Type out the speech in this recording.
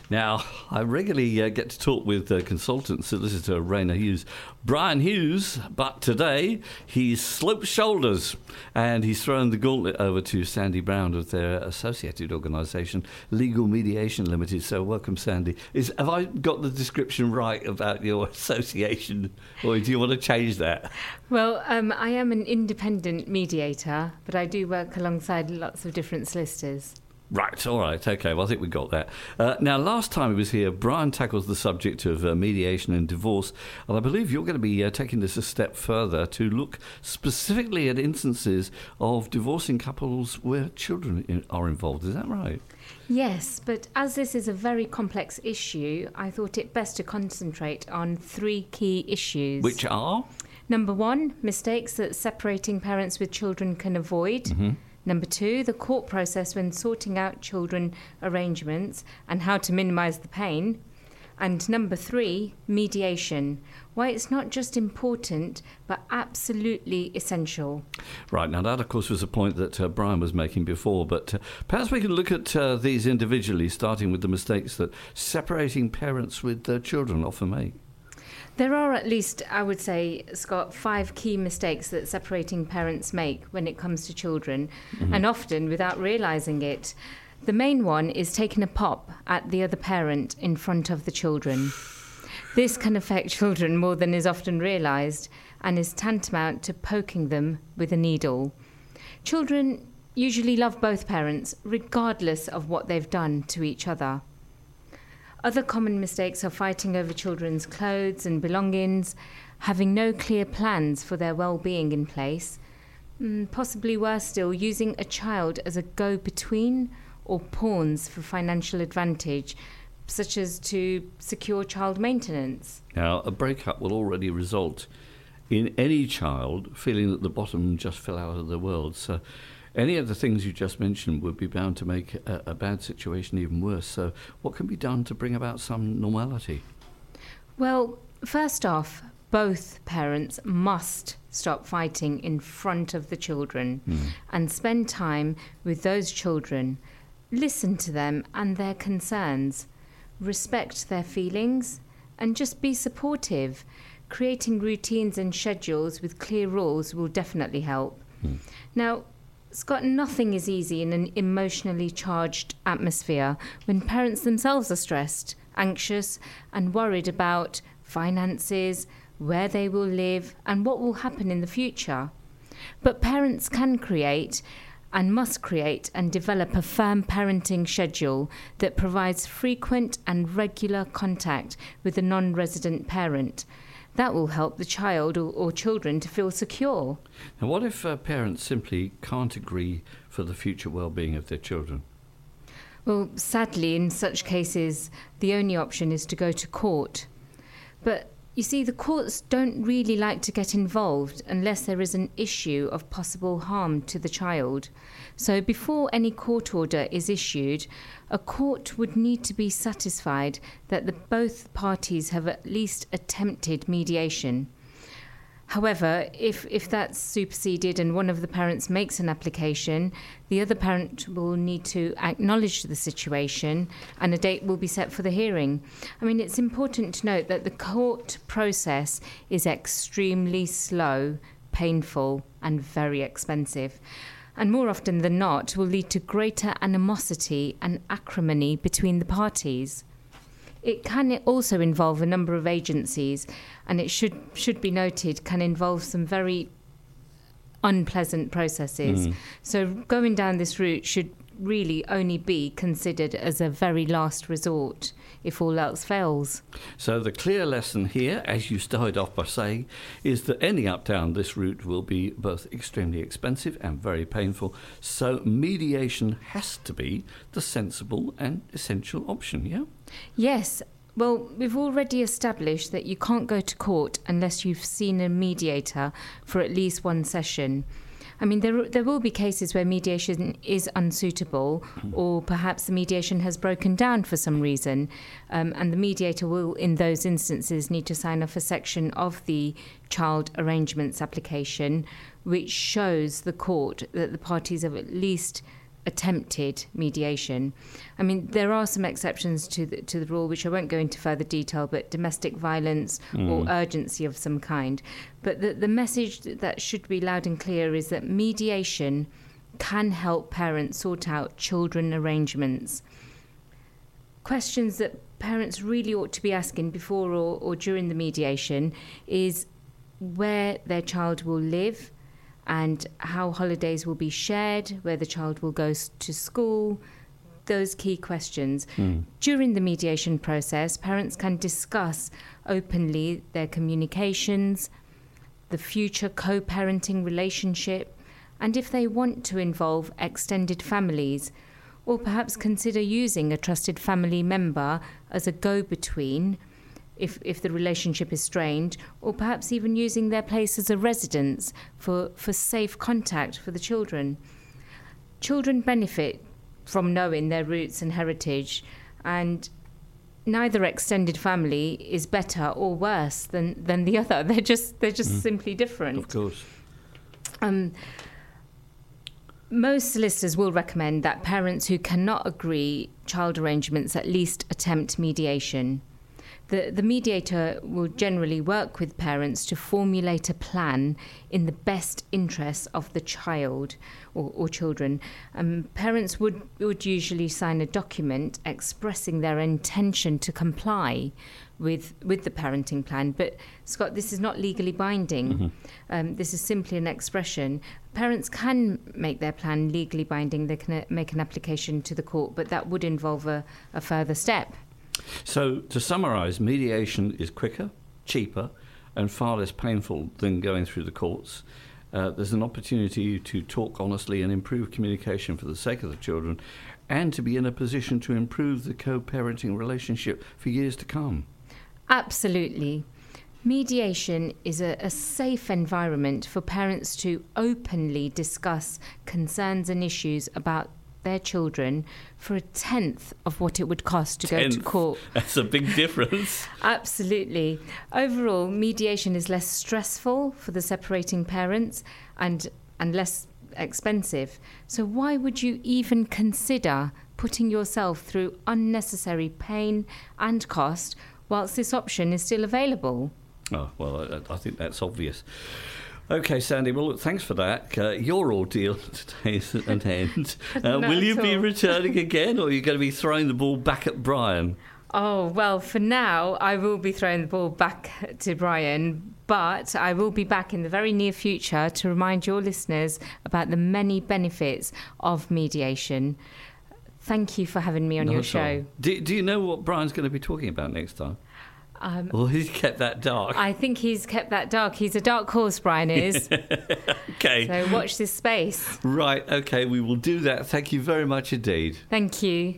Now, I regularly get to talk with consultant solicitor Rainer Hughes, Brian Hughes, but today he's sloped shoulders and he's thrown the gauntlet over to Sandy Brown of their associated organisation, Legal Mediation Limited. So welcome, Sandy. Have I got the description right about your association, or do you want to change that? Well, I am an independent mediator, but I do work alongside lots of different solicitors. Right, all right, okay, well, I think we got that. Now, last time he was here, Brian tackles the subject of mediation and divorce, and I believe you're going to be taking this a step further to look specifically at instances of divorcing couples where children are involved. Is that right? Yes, but as this is a very complex issue, I thought it best to concentrate on 3 key issues. Which are? Number 1, mistakes that separating parents with children can avoid. Mm-hmm. Number 2, the court process when sorting out children arrangements and how to minimise the pain. And number 3, mediation, why it's not just important but absolutely essential. Right, now that of course was a point that Brian was making before, but perhaps we can look at these individually, starting with the mistakes that separating parents with their children often make. There are at least, I would say, Scott, 5 key mistakes that separating parents make when it comes to children, and often without realising it. The main one is taking a pop at the other parent in front of the children. This can affect children more than is often realised and is tantamount to poking them with a needle. Children usually love both parents, regardless of what they've done to each other. Other common mistakes are fighting over children's clothes and belongings, having no clear plans for their well-being in place, possibly worse still, using a child as a go-between or pawns for financial advantage, such as to secure child maintenance. Now, a breakup will already result in any child feeling that the bottom just fell out of the world. So any of the things you just mentioned would be bound to make a bad situation even worse. So what can be done to bring about some normality? Well, first off, both parents must stop fighting in front of the children and spend time with those children. Listen to them and their concerns. Respect their feelings and just be supportive. Creating routines and schedules with clear rules will definitely help. Now, Scott, nothing is easy in an emotionally charged atmosphere when parents themselves are stressed, anxious, and worried about finances, where they will live, and what will happen in the future. But parents can create and must create and develop a firm parenting schedule that provides frequent and regular contact with the non-resident parent. That will help the child or children to feel secure. Now, what if parents simply can't agree for the future well-being of their children? Well, sadly, in such cases, the only option is to go to court. But you see, the courts don't really like to get involved unless there is an issue of possible harm to the child. So before any court order is issued, a court would need to be satisfied that both parties have at least attempted mediation. However, if that's superseded and one of the parents makes an application, the other parent will need to acknowledge the situation and a date will be set for the hearing. I mean, it's important to note that the court process is extremely slow, painful, and very expensive, and more often than not will lead to greater animosity and acrimony between the parties. It can also involve a number of agencies, and it should be noted, can involve some very unpleasant processes. So going down this route should really only be considered as a very last resort if all else fails. So the clear lesson here, as you started off by saying, is that ending up down this route will be both extremely expensive and very painful. So mediation has to be the sensible and essential option, yeah? Yes. Well, we've already established that you can't go to court unless you've seen a mediator for at least one session. I mean, there will be cases where mediation is unsuitable, or perhaps the mediation has broken down for some reason, and the mediator will, in those instances, need to sign off a section of the child arrangements application, which shows the court that the parties have at least attempted mediation. I mean, there are some exceptions to the rule, which I won't go into further detail, but domestic violence or urgency of some kind. But the message that should be loud and clear is that mediation can help parents sort out children arrangements. Questions that parents really ought to be asking before or during the mediation is where their child will live, and how holidays will be shared, where the child will go to school, those key questions. During the mediation process, parents can discuss openly their communications, the future co-parenting relationship, and if they want to involve extended families, or perhaps consider using a trusted family member as a go-between if the relationship is strained, or perhaps even using their place as a residence for safe contact for the children. Children benefit from knowing their roots and heritage, and neither extended family is better or worse than the other. They're just simply different. Of course. Most solicitors will recommend that parents who cannot agree child arrangements at least attempt mediation. The mediator will generally work with parents to formulate a plan in the best interests of the child or children. Parents would usually sign a document expressing their intention to comply with the parenting plan. But, Scott, this is not legally binding. This is simply an expression. Parents can make their plan legally binding. They can make an application to the court, but that would involve a further step. So, to summarise, mediation is quicker, cheaper, and far less painful than going through the courts. There's an opportunity to talk honestly and improve communication for the sake of the children, and to be in a position to improve the co-parenting relationship for years to come. Absolutely. Mediation is a safe environment for parents to openly discuss concerns and issues about their children for a tenth of what it would cost to go to court. That's a big difference. Absolutely. Overall, mediation is less stressful for the separating parents and less expensive. So why would you even consider putting yourself through unnecessary pain and cost whilst this option is still available? Oh, well, I think that's obvious. OK, Sandy, well, look, thanks for that. Your ordeal today is at an end. Will you be returning again, or are you going to be throwing the ball back at Brian? Oh, well, for now, I will be throwing the ball back to Brian, but I will be back in the very near future to remind your listeners about the many benefits of mediation. Thank you for having me on your show. Do you know what Brian's going to be talking about next time? Well, he's kept that dark. I think he's kept that dark. He's a dark horse, Brian is. OK. So watch this space. Right, OK, we will do that. Thank you very much indeed. Thank you.